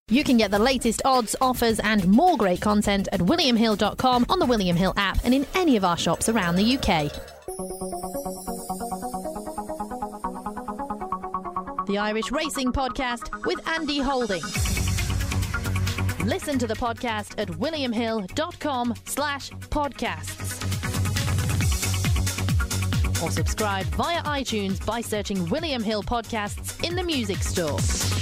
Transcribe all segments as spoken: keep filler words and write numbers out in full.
You can get the latest odds, offers and more great content at william hill dot com, on the William Hill app and in any of our shops around the U K. The Irish Racing Podcast with Andy Holding. Listen to the podcast at william hill dot com slash podcasts. Or subscribe via iTunes by searching William Hill Podcasts in the music store.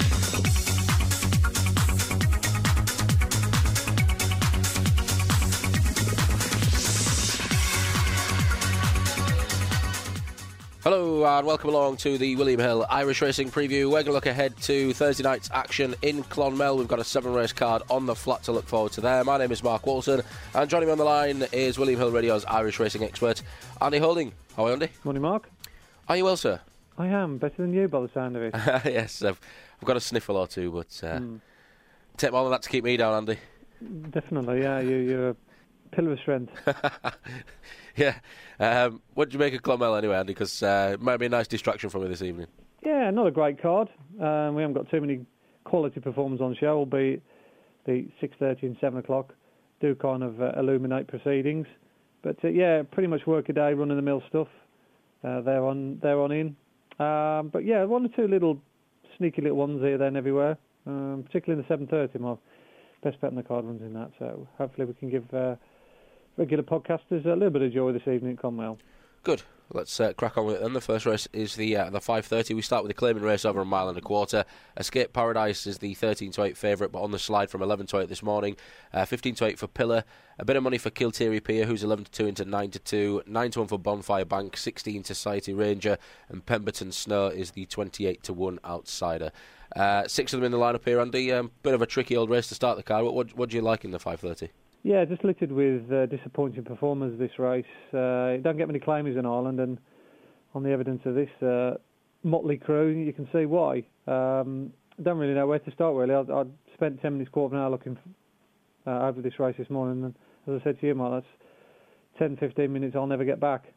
Hello and welcome along to the William Hill Irish Racing Preview. We're going to look ahead to Thursday night's action in Clonmel. We've got a seven race card on the flat to look forward to there. My name is Mark Walton and joining me on the line is William Hill Radio's Irish racing expert, Andy Holding. How are you, Andy? Morning, Mark. Are you well, sir? I am. Better than you by the sound of it. Yes, I've, I've got a sniffle or two, but uh, mm. take more than that to keep me down, Andy. Definitely, yeah. You, you're a pillar of strength. Yeah. Um, what did you make of Clonmel anyway, Andy? Because uh, it might be a nice distraction for me this evening. Yeah, not a great card. Um, we haven't got too many quality performers on show, albeit the six thirty and seven o'clock do kind of uh, illuminate proceedings. But uh, yeah, pretty much work a day, run-of-the-mill stuff. Uh, they're on, they're on in. Um, but yeah, one or two little sneaky little ones here, there and everywhere. Um, particularly in the seven thirty, my best bet on the card runs in that. So hopefully we can give Uh, regular podcasters a little bit of joy this evening at Clonmel. Good. Let's uh, crack on with it then. The first race is the uh, the five thirty. We start with the claiming race over a mile and a quarter. Escape Paradise is the thirteen to eight favourite, but on the slide from eleven to eight this morning. Uh, fifteen to eight for Pillar. A bit of money for Kilteary Pier, who's eleven to two into nine to two. nine to one for Bonfire Bank. sixteen to Society Ranger. And Pemberton Snow is the twenty-eight to one outsider. Uh, six of them in the lineup here, Andy. Um, bit of a tricky old race to start the card. What, what, what do you like in the five thirty? Yeah, just littered with uh, disappointing performers this race. Uh, you don't get many claimers in Ireland, and on the evidence of this uh, motley crew, you can see why. Um, I don't really know where to start, really. I, I spent ten minutes, quarter of an hour looking uh, over this race this morning, and as I said to you, Mark, that's ten, fifteen minutes I'll never get back.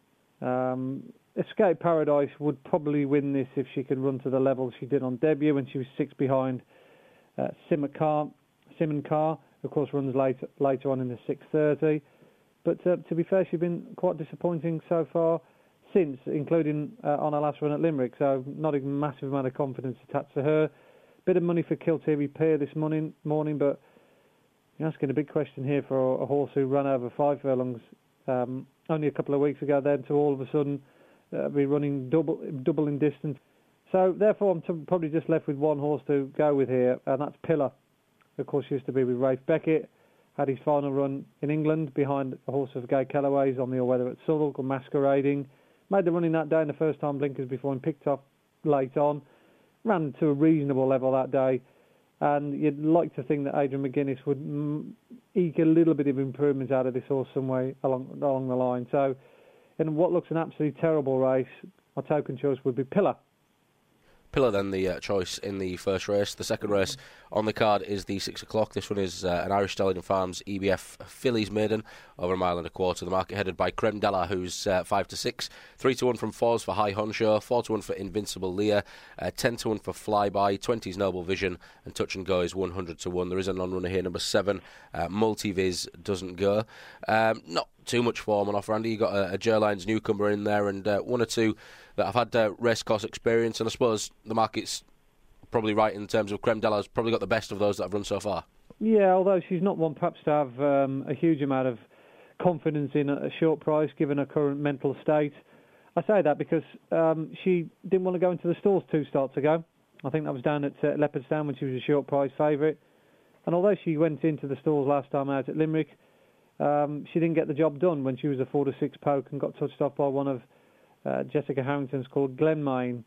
Um, Escape Paradise would probably win this if she could run to the level she did on debut when she was six behind uh, Simon Carr. Simon Carr. Of course, runs later later on in the six thirty. But uh, to be fair, she's been quite disappointing so far since, including uh, on her last run at Limerick. So not a massive amount of confidence attached to her. Bit of money for Kilteary Pier this morning, morning but you're asking a big question here for a, a horse who ran over five furlongs um, only a couple of weeks ago, then to all of a sudden uh, be running double double in distance. So therefore, I'm t- probably just left with one horse to go with here, and that's Pillar. Of course, used to be with Rafe Beckett, had his final run in England behind a horse of Gay Callaway's on the all-weather at Southwark, or Masquerading. Made the run in that day in the first time blinkers before and picked up late on. Ran to a reasonable level that day. And you'd like to think that Adrian McGuinness would mm, eke a little bit of improvement out of this horse some way along, along the line. So in what looks an absolutely terrible race, my token choice would be Pillar. Pillar then the uh, choice in the first race. The second race on the card is the six o'clock. This one is uh, an Irish Stallion Farms E B F Fillies maiden over a mile and a quarter. The market headed by Creme Della, who's uh, five to six. three to one from Fours for High Honcho. four to one for Invincible Leah. Uh, ten to one for Flyby. twenty is Noble Vision. And Touch and Go is one hundred to one. There is a non-runner here, number seven. Uh, Multiviz doesn't go. Um, not too much form on offer, Andy. You've got a, a Gerlines newcomer in there and uh, one or two that have had uh, racecourse experience, and I suppose the market's probably right in terms of Creme Della's probably got the best of those that have run so far. Yeah, although she's not one perhaps to have um, a huge amount of confidence in a short price given her current mental state. I say that because um, she didn't want to go into the stalls two starts ago. I think that was down at uh, Leopardstown when she was a short price favourite. And although she went into the stalls last time out at Limerick, um, she didn't get the job done when she was a four to six poke and got touched off by one of uh, Jessica Harrington's called Glenmain.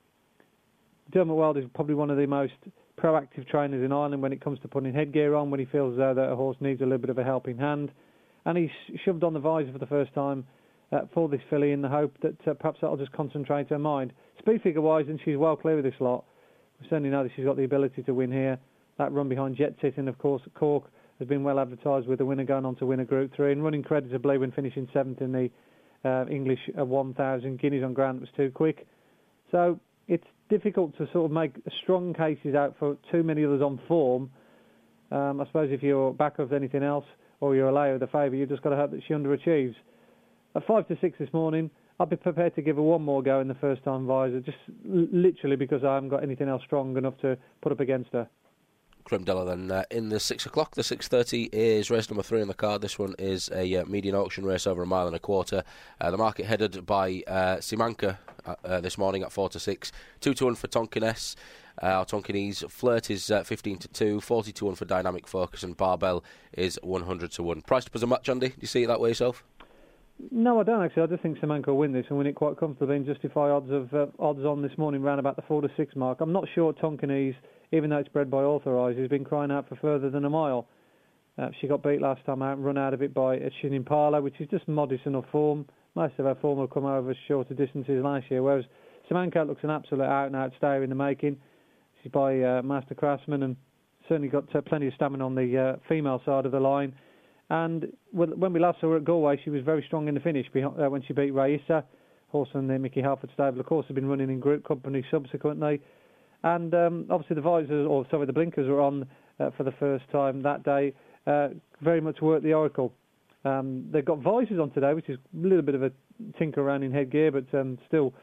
Dermot Weld is probably one of the most proactive trainers in Ireland when it comes to putting headgear on when he feels uh, that a horse needs a little bit of a helping hand. And he's shoved on the visor for the first time uh, for this filly in the hope that uh, perhaps that'll just concentrate her mind. Speed figure-wise, and she's well clear of this lot. We certainly know that she's got the ability to win here. That run behind Jet Sitting, of course, at Cork, has been well advertised with the winner going on to win a Group three and running creditably when finishing seventh in the uh, English uh, one thousand. Guineas on Grant was too quick. So it's difficult to sort of make strong cases out for too many others on form Um, I suppose if you're back of anything else or you're a layer of the favourite, you've just got to hope that she underachieves. At five to six this morning, I'd be prepared to give her one more go in the first time visor, just l- literally because I haven't got anything else strong enough to put up against her. Cremdella then uh, in the six o'clock. The six thirty is race number three on the card. This one is a uh, median auction race over a mile and a quarter. Uh, the market headed by uh, Simanka uh, uh, this morning at four to six. Two to one for Tonkiness. Uh, our Tonkinese Flirt is uh, fifteen to two. Forty to one for Dynamic Focus, and Barbell is one hundred to one. Priced up as a match, Andy. Do you see it that way yourself? No, I don't actually. I just think Simanka will win this and win it quite comfortably and justify odds of uh, odds on this morning round about the four to six mark. I'm not sure Tonkinese, even though it's bred by Authorised, has been crying out for further than a mile. Uh, she got beat last time out and run out of it by Shin Impala, which is just modest enough form. Most of her form will come over shorter distances last year, whereas Simanka looks an absolute out-and-out stayer in the making. She's by uh, Master Craftsman and certainly got uh, plenty of stamina on the uh, female side of the line. And when we last saw her at Galway, she was very strong in the finish uh, when she beat Raissa. Horse in the Mickey Halford stable, of course, has been running in group company subsequently. And um, obviously the visors, or sorry, the blinkers were on uh, for the first time that day. Uh, very much worked the Oracle. Um, they've got visors on today, which is a little bit of a tinker around in headgear, but um, still,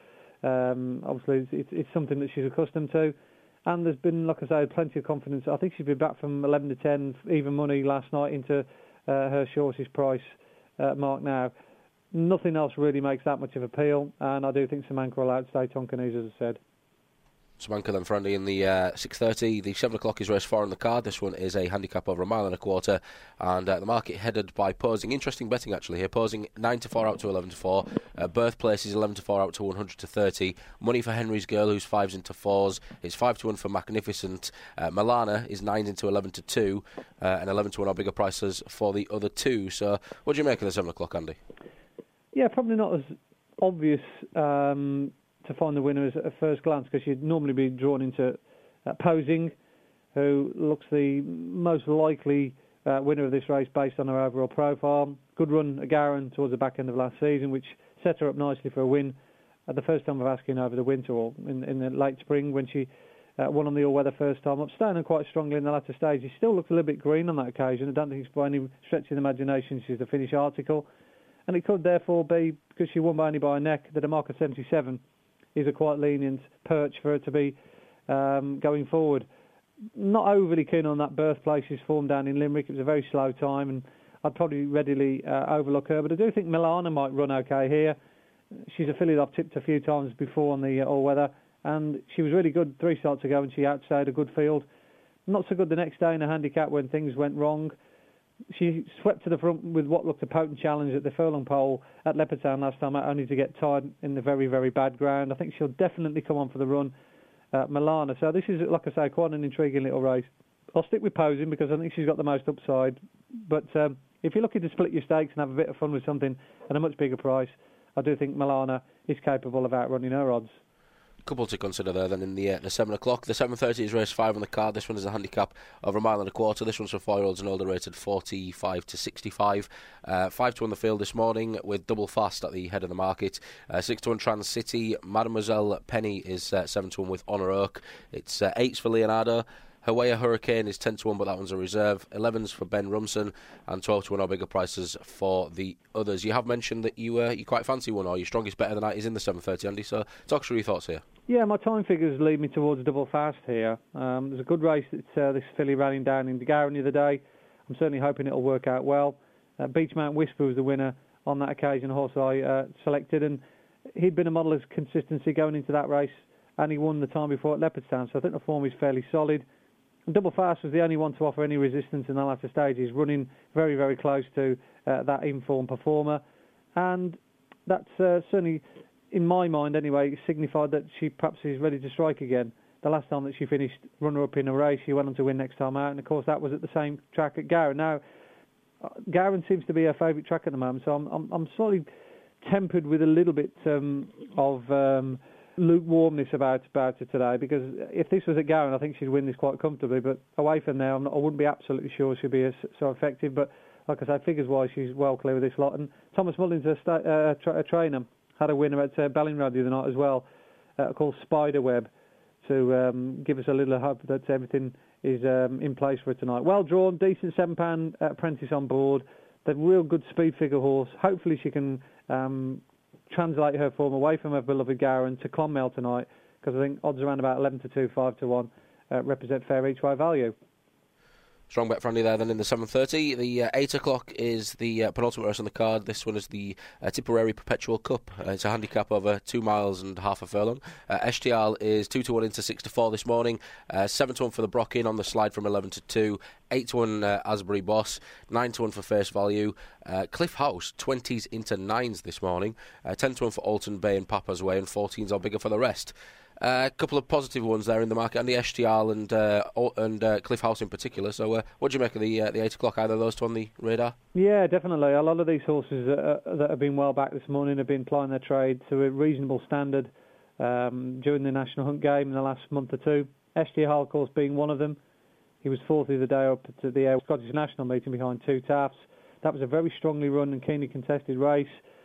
um, obviously, it's, it's something that she's accustomed to. And there's been, like I say, plenty of confidence. I think she's been back from eleven to ten, even money last night, into uh, her shortest price uh, mark now. Nothing else really makes that much of appeal, and I do think Simanka will outstay Tonkinese, as I said. Simanka then for Andy in the uh, six thirty. The seven o'clock is race four on the card. This one is a handicap over a mile and a quarter, and uh, the market headed by Posing. Interesting betting actually here. Posing nine to four out to eleven to four. Uh, Birthplace is eleven to four out to one hundred to thirty. Money for Henry's Girl, who's fives into fours. It's five to one for Magnificent. Uh, Milana is nines into eleven to two, uh, and eleven to one are bigger prices for the other two. So what do you make of the seven o'clock, Andy? Yeah, probably not as obvious Um to find the winners at first glance, because you'd normally be drawn into uh, Posing, who looks the most likely uh, winner of this race based on her overall profile. Good run at Gowran towards the back end of last season, which set her up nicely for a win at the first time of asking over the winter, or in, in the late spring when she uh, won on the all-weather first time up, standing quite strongly in the latter stage. She still looks a little bit green on that occasion. I don't think it's by any stretch of the imagination she's the finished article, and it could therefore be, because she won by only by a neck, that a mark of seventy-seven is a quite lenient perch for her to be um, going forward. Not overly keen on that Birthplace's form down in Limerick. It was a very slow time, and I'd probably readily uh, overlook her. But I do think Milana might run okay here. She's a filly that I've tipped a few times before on the uh, all-weather, and she was really good three starts ago, and she outstayed a good field. Not so good the next day in a handicap when things went wrong. She swept to the front with what looked a potent challenge at the furlong pole at Leopardstown last time, only to get tied in the very, very bad ground. I think she'll definitely come on for the run, uh, Milana. So this is, like I say, quite an intriguing little race. I'll stick with Posing because I think she's got the most upside. But um, if you're looking to split your stakes and have a bit of fun with something at a much bigger price, I do think Milana is capable of outrunning her odds. Couple to consider there then in the uh, the seven o'clock. The seven thirty is race five on the card. This one is a handicap over a mile and a quarter. This one's for four year olds and older, rated forty-five to sixty-five. Uh, five to one the field this morning with Double Fast at the head of the market. Uh, six to one Trans City. Mademoiselle Penny is uh, seven to one with Honor Oak. It's uh, eights for Leonardo. Hawaii Hurricane is ten to one, but that one's a reserve. elevens for Ben Rumson, and twelve to one are bigger prices for the others. You have mentioned that you uh, you quite fancy one, or your strongest bet of the night is in the seven thirty, Andy. So talk through your thoughts here. Yeah, my time figures lead me towards Double Fast here. Um, there's a good race that uh, this filly ran down in Gowran the other day. I'm certainly hoping it'll work out well. Uh, Beachmount Whisper was the winner on that occasion, a horse I uh, selected, and he'd been a model of consistency going into that race, and he won the time before at Leopardstown, so I think the form is fairly solid. And Double Fast was the only one to offer any resistance in the latter stages, running very, very close to uh, that informed performer. And that's uh, certainly, in my mind anyway, signified that she perhaps is ready to strike again. The last time that she finished runner-up in a race, she went on to win next time out, and of course that was at the same track at Gowran. Now, uh, Gowran seems to be her favourite track at the moment, so I'm, I'm, I'm slightly tempered with a little bit um, of Um, lukewarmness about about her today, because if this was at Gowran, I think she'd win this quite comfortably, but away from there I'm not, I wouldn't be absolutely sure she'd be as, so effective, but like I say, figures-wise she's well clear with this lot. And Thomas Mullins, a, sta- uh, tra- a trainer, had a winner at uh, Ballinroad the other night as well, uh, called Spiderweb, to um, give us a little hope that everything is um, in place for her tonight. Well drawn, decent seven pound apprentice on board. The real good speed figure horse. Hopefully she can um, translate her form away from her beloved Gowran to Clonmel tonight, because I think odds around about eleven to two, five to one uh, represent fair each way value. Strong bet friendly there then in the seven thirty. The uh, eight o'clock is the uh, penultimate race on the card. This one is the uh, Tipperary Perpetual Cup. Uh, it's a handicap over two miles and half a furlong. Uh, S T L is two to one into six to four this morning. Uh, seven to one for the Brocken on the slide from eleven to two. eight to one uh, Asbury Boss. nine to one for Face Value. Uh, Cliff House, twenties into nines this morning. Uh, ten to one for Alton Bay and Papa's Way, and fourteens are bigger for the rest. A uh, couple of positive ones there in the market, and the S T R and uh, and uh, Cliff House in particular. So, uh, what do you make of the uh, the eight o'clock? Either of those two on the radar? Yeah, definitely. A lot of these horses that, uh, that have been well back this morning have been plying their trade to a reasonable standard um, during the National Hunt game in the last month or two. S T R, of course, being one of them. He was fourth the other day up to the uh, Scottish National meeting behind two Taffs. That was a very strongly run and keenly contested race.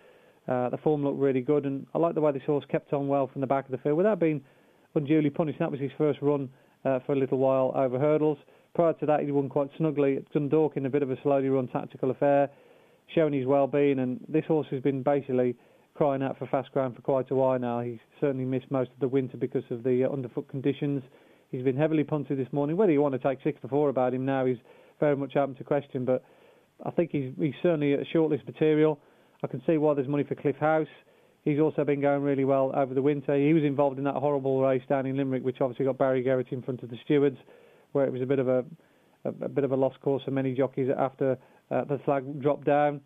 Uh, the form looked really good, and I like the way this horse kept on well from the back of the field without being unduly punished. That was his first run uh, for a little while over hurdles. Prior to that, he won quite snugly at Dundalk in a bit of a slowly run tactical affair, showing his well-being, and this horse has been basically crying out for fast ground for quite a while now. He's certainly missed most of the winter because of the uh, underfoot conditions. He's been heavily punted this morning. Whether you want to take six to four about him now is very much open to question, but I think he's, he's certainly a shortlist material. I can see why there's money for Cliff House. He's also been going really well over the winter. He was involved in that horrible race down in Limerick, which obviously got Barry Garrett in front of the stewards, where it was a bit of a, a, a bit of a lost cause for many jockeys after uh, the flag dropped down.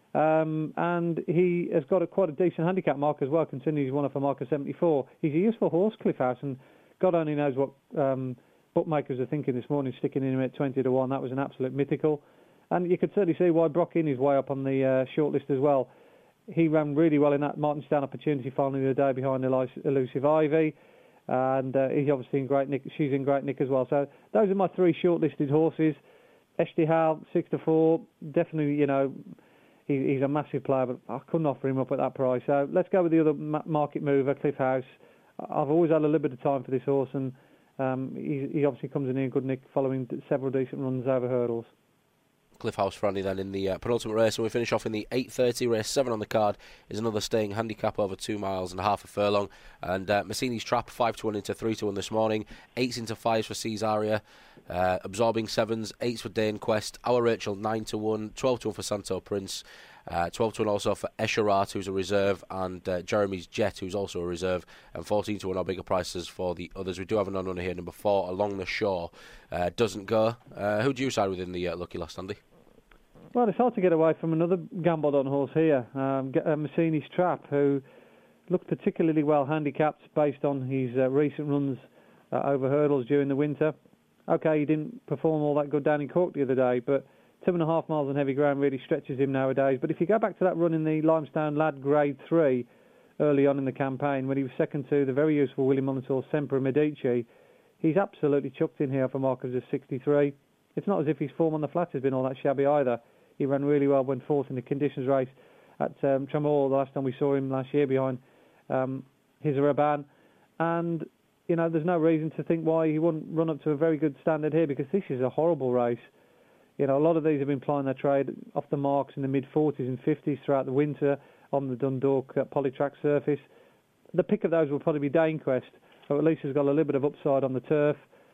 Um, and he has got a, quite a decent handicap mark as well, considering he's won off a mark of seventy-four. He's a useful horse, Cliff House, and God only knows what um, bookmakers are thinking this morning, sticking in him at twenty to one. That was an absolute mythical. And you could certainly see why Brocken is way up on the uh, shortlist as well. He ran really well in that Martinstown Opportunity final the other day behind Elusive Ivy, and uh, he's obviously in great nick. She's in great nick as well. So those are my three shortlisted horses. Eshty Hal, six to four, definitely, you know, he, he's a massive player, but I couldn't offer him up at that price. So let's go with the other ma- market mover, Cliff House. I've always had a little bit of time for this horse, and um, he, he obviously comes in in good nick following several decent runs over hurdles. Cliff House for Andy then in the uh, penultimate race, and we finish off in the eight thirty race. Seven on the card is another staying handicap over two miles and a half a furlong, and uh, Massini's Trap five to one into three to one this morning, eights into fives for Caesaria, uh, absorbing sevens, eights for Dane Quest, Our Rachel nine to one, twelve to one for Santo Prince, uh, twelve to one also for Escharat, who's a reserve, and uh, Jeremy's Jet, who's also a reserve, and fourteen to one are bigger prices for the others. We do have an on-runner here, number four, Along the Shore, uh, doesn't go. Uh, who do you side with in the uh, Lucky Last, Andy? Well, it's hard to get away from another gambled on horse here, um, uh, Massini's Trap, who looked particularly well handicapped based on his uh, recent runs uh, over hurdles during the winter. OK, he didn't perform all that good down in Cork the other day, but two and a half miles on heavy ground really stretches him nowadays. But if you go back to that run in the Limestone Lad Grade three early on in the campaign, when he was second to the very useful William Mullins' Sempre Medici, he's absolutely chucked in here for markers of sixty-three. It's not as if his form on the flat has been all that shabby either. He ran really well, went fourth in the conditions race at um, Tramore the last time we saw him last year behind um, his Raban. And, you know, there's no reason to think why he wouldn't run up to a very good standard here, because this is a horrible race. You know, a lot of these have been plying their trade off the marks in the mid forties and fifties throughout the winter on the Dundalk uh, polytrack surface. The pick of those will probably be Dane Quest, who at least has got a little bit of upside on the turf.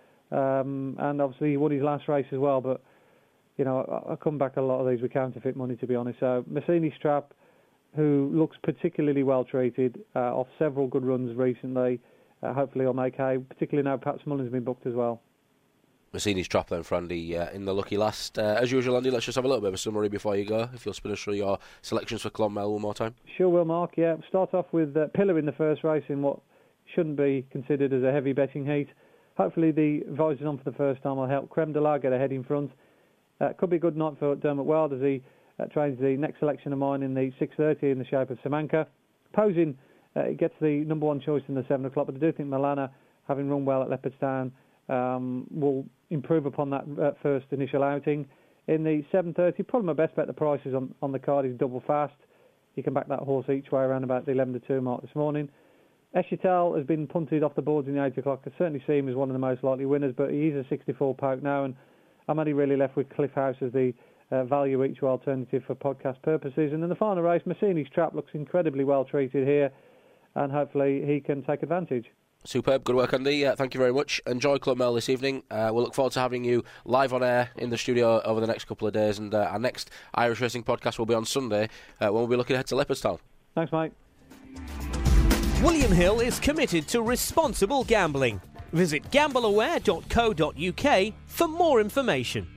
Um, and obviously he won his last race as well, but you know, I, I come back a lot of these with counterfeit money, to be honest. So Massini's Trap, who looks particularly well treated, uh, off several good runs recently, uh, hopefully he'll make hay, particularly now perhaps Mullins has been booked as well. Massini's Trap then for Andy uh, in the Lucky Last. Uh, as usual, Andy, let's just have a little bit of a summary before you go, if you'll spin us through your selections for Clonmel one more time. Sure will, Mark, yeah. Start off with uh, Pillar in the first race in what shouldn't be considered as a heavy betting heat. Hopefully the visors on for the first time will help Creme de la get ahead in front. Uh, could be a good night for Dermot Wild as he uh, trains the next selection of mine in the six thirty in the shape of Samanka. Posing, uh, it gets the number one choice in the seven o'clock, but I do think Milana, having run well at Leopardstown, um, will improve upon that uh, first initial outing. In the seven thirty, probably my best bet, the prices on, on the card is Double Fast. You can back that horse each way around about the eleven to two mark this morning. Eschitel has been punted off the boards in the eight o'clock. I certainly see him as one of the most likely winners, but he is a sixty-four poke now, and I'm only really left with Cliff House as the uh, value each way alternative for podcast purposes. And in the final race, Massini's Trap looks incredibly well treated here, and hopefully he can take advantage. Superb. Good work, Andy. Uh, thank you very much. Enjoy Clonmel this evening. Uh, we'll look forward to having you live on air in the studio over the next couple of days, and uh, our next Irish Racing podcast will be on Sunday uh, when we'll be looking ahead to Leopardstown. Thanks, mate. William Hill is committed to responsible gambling. Visit gamble aware dot co dot uk for more information.